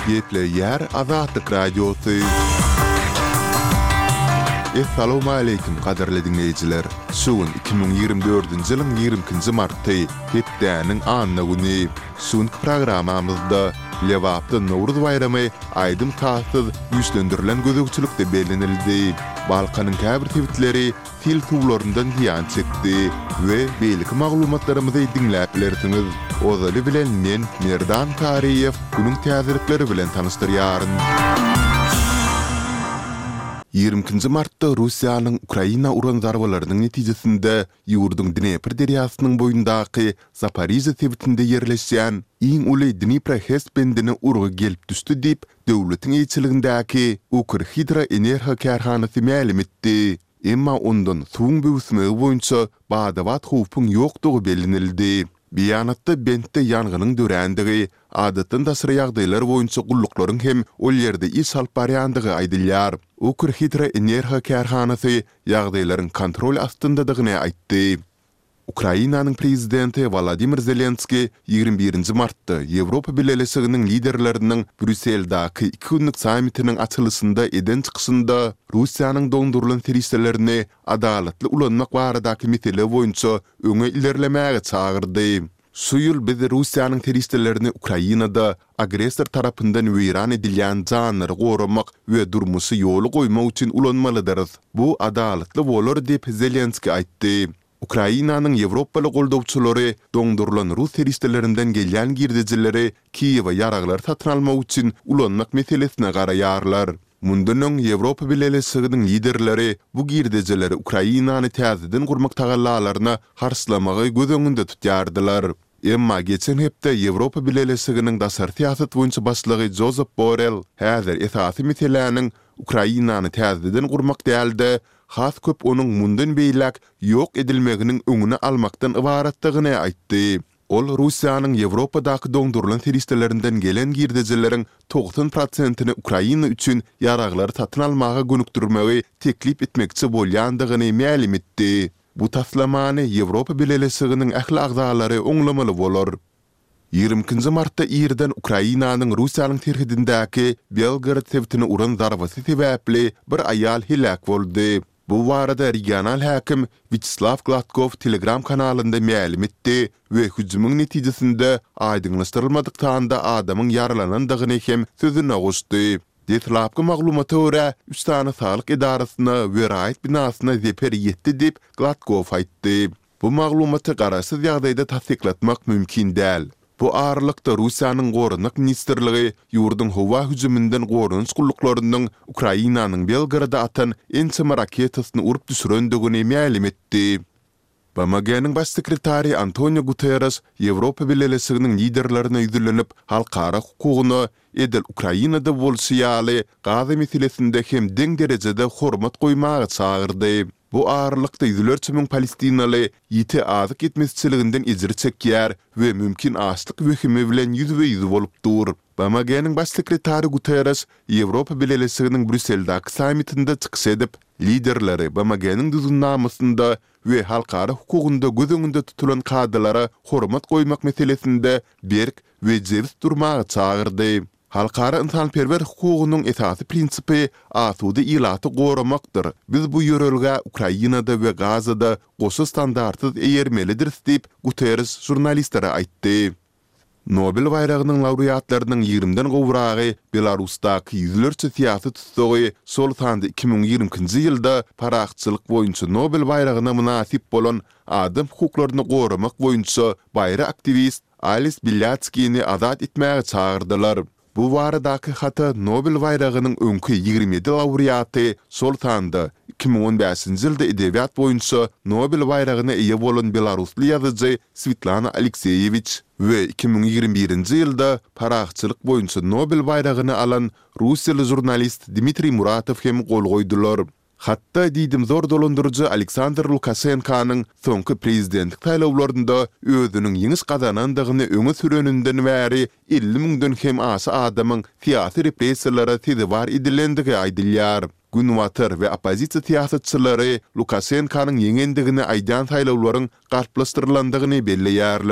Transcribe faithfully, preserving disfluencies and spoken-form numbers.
Yetle yer Azatlyk radiosu. Assalamu alaykum qadarly dinleyijiler. Şuun iki bin ýygrimi dördünji ýylyň ýygrimi marty hepdäniň anna güni. Şuň programamyzda Lewapda Nowruz bayramy aýdym taýsyz güýçlendirilen gözegçilikde belenildi. Balkanyň käbir tebitleri fil tuwlaryndan ýan çekdi we beýlik maglumatlarymyzy dinläp bilersiňiz. Ozaly bilen men Merdan Tariýew günüň täzelikleri bilen tanışdyrýaryn. ýygrimi martda Russiýanyň Ukraina uran zarbalarynyň netijesinde ýurduň Dnepr deriýasynyň boýundaky Zaporizhzhia tebitinde ýerleşýän iň uly Dnipro-Hes bendine urgy gelip düşdi diýip döwletiň ýetçiligindäki Ukrhydro energiýa kärhanasy ma'lum etdi. Emma ondan suwun böwsmegi boýunça badawat howpyň ýokdugy belinildi. Biyanatda bentde ýanganyň dörendigi, adatdan dasyr ýagdaýlar boýunça gullyklaryň hem ol ýerde iş alyp barýandygy aýdylýar. Ukrhydro energiýa kärhanasy ýagdaýlaryň kontrol astyndadygyny aýtdy. Ukrainanyň prezidenti Volodymyr Zelenski ýygrimi birinji martda Ýewropa Birleşiginiň liderleriniň Brüsseldaky iki günlük sammitiniň açylysynda eden çykyşynda Russiýanyň doňdurulan terroristlerini adalatly ulanmak baradaky mesele boýunça öňe ilerlemäge çagyrdy. Şu ýyl biz Russiýanyň terroristlerini Ukrainada agresor tarapyndan weýran edilýän janlary goramak we durmuşy ýoly goýmak üçin ulanmalydyr. Bu adalatly bolar diýip Zelenski aýtdy. Ukrainanyň Ýewropaly goldawçylary doňdurulan Rus terroristlerinden gelýän girdijileri Kiýewe ýaraglar satyn almak üçin ulanmak meselesine garaýarlar. Mundan Ýewropa Birleşiginiň liderleri bu girdijileri Ukrainany täzeden gurmak tagallalaryna harslamagy göz öňünde tutýardylar. Emma geçen hepde Ýewropa Birleşiginiň daşary siýasat boýunça başlygy Josep Borrell häzir esasy meselelärniň Ukrainany täzeden gurmak däldi. Has köp onun mundan beýlek ýok edilmeginiň öňüne almakdan ibaratdygyny aýtdy. Ol Russiýanyň Ýewropadaky doňdurulan terroristlerinden gelen girdijileriň doksan prosentyny Ukraina üçin ýaraglar satyn almaga gönükdirmegi teklip etmekçi bolýandygyny ma'lum etdi. Bu taslamany Ýewropa Birleşiginiň ähli agzalary oňlamaly bolar. ýygrimi martda ýerden Ukrainanyň Russiýanyň terhidindäki Belgrad tebitine uran zarbasy sebäpli bir aýal helak boldy. Bu barada regional häkim Vyacheslav Gladkov Telegram kanalynda ma'lum etdi we hüjümüň netijesinde aýdynlaşdyrylmadyk taýda adamyň yaralanandygyny hem sözüne goşdy. Detlapky maglumata görä üç tane sağlyk idarasyna we raýat binasyna zeper ýetdi diýip Gladkov aýtdy. Bu maglumaty garaşsyz ýagdaýda tasdiklatmak mümkin däl. Bu ağırlıkta Russiýanyň Gorunluk Ministrligi ýurdun howa hüjümünden gorunç gullyklarynyň Ukrainanyň Belgrada atan ençeme raketasyny urup düşürendigini ma'lum etdi. B M G'niň baş sekretary Antonio Guterres Ýewropa Birleşiginiň liderlerine ýüzlenip halkara hukugyny edil Ukrainada bolşýaly gaza meselesinde hem deň derejede hormat goýmagy çagyrdy. Bu ağırlıkta yüzlerçe Palestinalı ýiti azyk etmezçiliginden ejir çekýär we mümkin açlyk wehimi bilen ýüzbe ýüz bolup dur. B M G'niň baş sekretary Guterres Ýewropa Birleşiginiň Brüsseldaky sammitinde çykyş edip, liderleri B M G'niň düzünnamysynda we halkara hukugynda göz öňünde tutulan kadalara hormat goýmak meselesinde berk we jebis durmagy çagyrdy. Halkara insanperwer hukugynyň esasy prinsipi asudy ilaty goramakdyr. Biz bu ýörelge Ukrainada we Gazada goşy standartyz eýermelidir diýip Guterres jurnalistlere aýtdy. Nobel bayragynyň laureatlarynyň ýygriminden gowragy Belarusdaky ýüzlerçe siýasat tutsagy sol tanda iki bin ýygrimi ýylda paraxçylyk boýunça Nobel bayragyna munasip bolan adam hukuklaryny goramak boýunça bayra aktivist Alice Bilyatskini azat etmäge çagyrdylar. Bu baradaky hata Nobel bayragynyň öňkü ýygrimi ýedi laureaty sol tanda iki bin on beşinji ýylda edebiýat boýunça Nobel bayragyna eýe bolan Belarusly ýazyjy Svetlana Alekseyevich we iki bin ýygrimi birinji ýylda paraxçylyk boýunça Nobel bayragyny alan Russiýaly jurnalist Dmitri Muratov hem gol goýdular. Hatta diýdim zor dolandyrjy Aleksandr Lukashenkanyň soňky prezidentlik taýlawlarynda özüniň ýeňiş gazanandygyny öňe süreninden bäri elli miňden hem aşy adamyň siýasy repressiýalara tedbir edilendigi aýdylýar. Günwatar we opozisiýa siýasatçylary Lukashenkanyň ýeňendigini aýdan taýlawlaryň garplaşdyrlandygyny belleýärler.